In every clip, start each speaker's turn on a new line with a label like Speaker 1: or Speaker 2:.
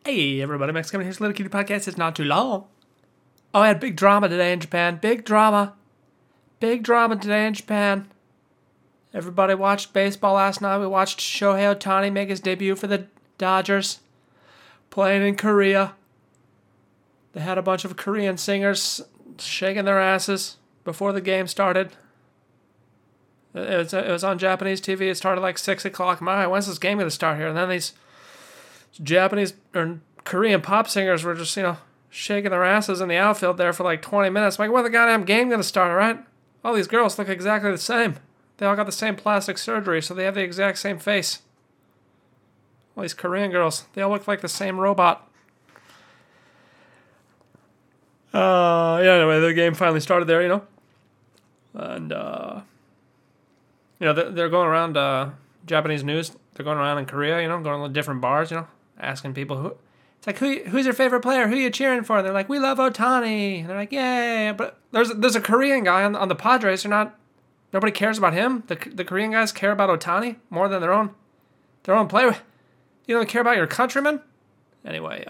Speaker 1: Hey everybody, Max coming here's Little Kitty Podcast. It's not too long. Oh, I had big drama today in Japan. Big drama. Big drama today in Japan. Everybody watched baseball last night. We watched Shohei Ohtani make his debut for the Dodgers. Playing in Korea. They had a bunch of Korean singers shaking their asses before the game started. It was on Japanese TV. It started like 6 o'clock. My, when's this game going to start here? And then these Japanese or Korean pop singers were just, shaking their asses in the outfield there for like 20 minutes. I'm like, when's the goddamn game going to start, all right? All these girls look exactly the same. They all got the same plastic surgery, so they have the exact same face. All these Korean girls, they all look like the same robot. Anyway, the game finally started there, And, they're going around Japanese news. They're going around in Korea, going to different bars, asking people it's like, who's your favorite player? Who are you cheering for? And they're like, we love Ohtani. And they're like, yay. But there's a Korean guy on the Padres. Nobody cares about him. The Korean guys care about Ohtani more than their own player. You don't care about your countrymen? Anyway,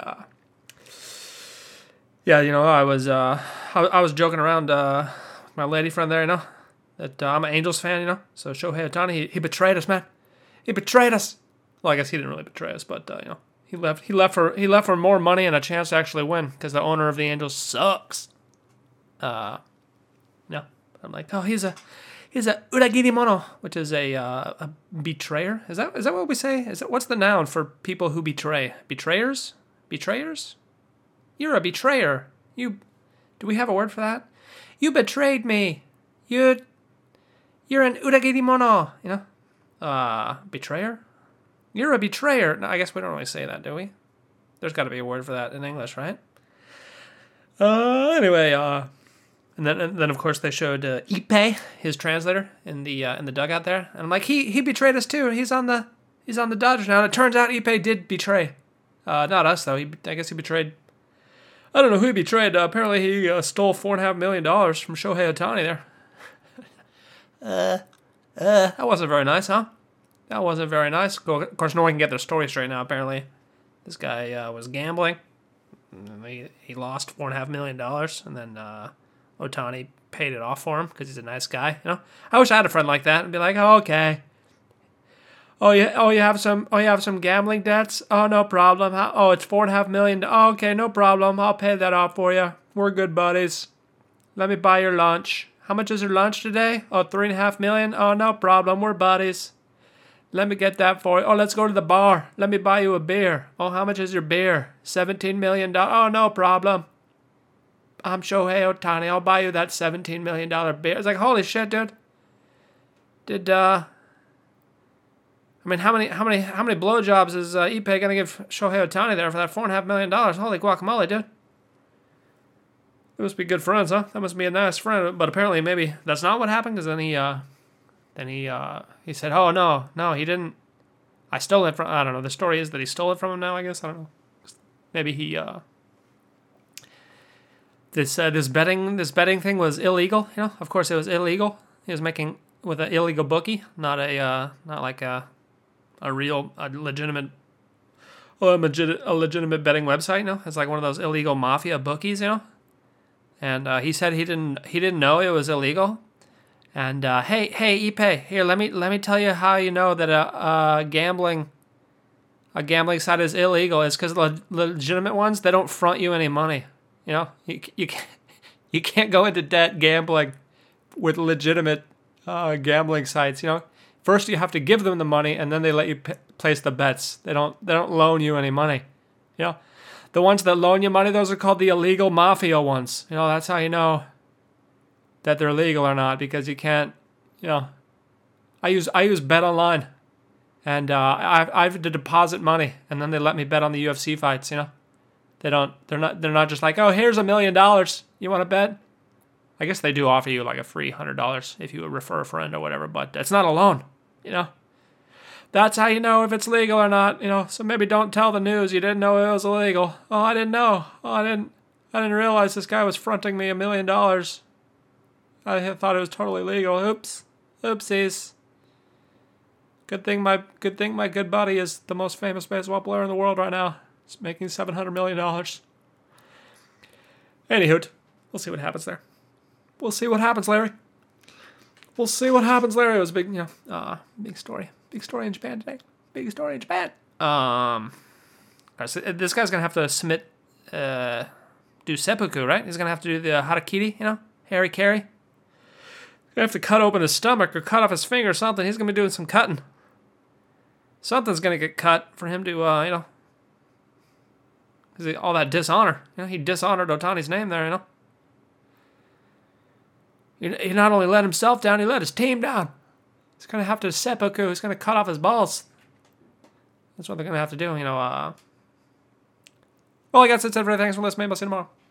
Speaker 1: I was joking around with my lady friend there, that I'm an Angels fan, So Shohei Ohtani, he betrayed us, man. He betrayed us. Well, I guess he didn't really betray us, but he left for more money and a chance to actually win because the owner of the Angels sucks. No, I'm like, oh, he's a uragiri mono, which is a betrayer. Is that what we say? What's the noun for people who betray? Betrayers? Betrayers? You're a betrayer. Do we have a word for that? You betrayed me. You're an uragiri mono. Betrayer? You're a betrayer. No, I guess we don't really say that, do we? There's got to be a word for that in English, right? Anyway, and then of course they showed Ippei, his translator, in the dugout there, and I'm like, he betrayed us too. He's on the Dodgers now. And it turns out Ippei did betray, not us though. I guess he betrayed. I don't know who he betrayed. Apparently he stole $4.5 million from Shohei Ohtani there. That wasn't very nice, huh? That wasn't very nice. Of course, no one can get their story straight now, apparently. This guy was gambling. He lost $4.5 million, and then Ohtani paid it off for him because he's a nice guy. I wish I had a friend like that and be like, oh, okay. You have some gambling debts? Oh, no problem. It's $4.5 million. Oh, okay, no problem. I'll pay that off for you. We're good buddies. Let me buy your lunch. How much is your lunch today? Oh, $3.5 million. Oh, no problem. We're buddies. Let me get that for you. Oh, let's go to the bar. Let me buy you a beer. Oh, how much is your beer? $17 million. Oh, no problem. I'm Shohei Ohtani. I'll buy you that $17 million beer. It's like, holy shit, dude. How many blowjobs is Ippei gonna give Shohei Ohtani there for that $4.5 million? Holy guacamole, dude. They must be good friends, huh? That must be a nice friend. But apparently, maybe that's not what happened. Because then he said, "Oh no, he didn't. I stole it from. I don't know. The story is that he stole it from him. Now, I guess I don't know. Maybe he this betting thing was illegal. Of course it was illegal. He was making with an illegal bookie, not like a legitimate betting website. It's like one of those illegal mafia bookies. And he said he didn't know it was illegal. And hey Ippei, here let me tell you how you know that a gambling site is illegal. It's because the legitimate ones, they don't front you any money. You can't go into debt gambling with legitimate gambling sites. First you have to give them the money, and then they let you place the bets. They don't loan you any money. The ones that loan you money, those are called the illegal mafia ones. That's how you know that they're legal or not, because you can't, I use Bet Online, and I have to deposit money, and then they let me bet on the UFC fights. They're not just like, oh, here's $1 million. You want to bet? I guess they do offer you like a free $100 if you refer a friend or whatever, but it's not a loan. That's how you know if it's legal or not. So maybe don't tell the news you didn't know it was illegal. Oh, I didn't know. Oh, I didn't realize this guy was fronting me $1 million. I thought it was totally legal. Oops. Oopsies. Good thing my good buddy is the most famous baseball player in the world right now. He's making $700 million. Anywho, we'll see what happens there. We'll see what happens, Larry. We'll see what happens, Larry. It was a big, big story. Big story in Japan today. Big story in Japan. All right, so this guy's going to have to submit, do seppuku, right? He's going to have to do the harakiri, Harry Carry. He's going to have to cut open his stomach or cut off his finger or something. He's going to be doing some cutting. Something's going to get cut for him to, because all that dishonor. He dishonored Otani's name there, He not only let himself down, he let his team down. He's going to have to seppuku. He's going to cut off his balls. That's what they're going to have to do, Well, I guess that's it for everything. Thanks for listening. I'll see you tomorrow.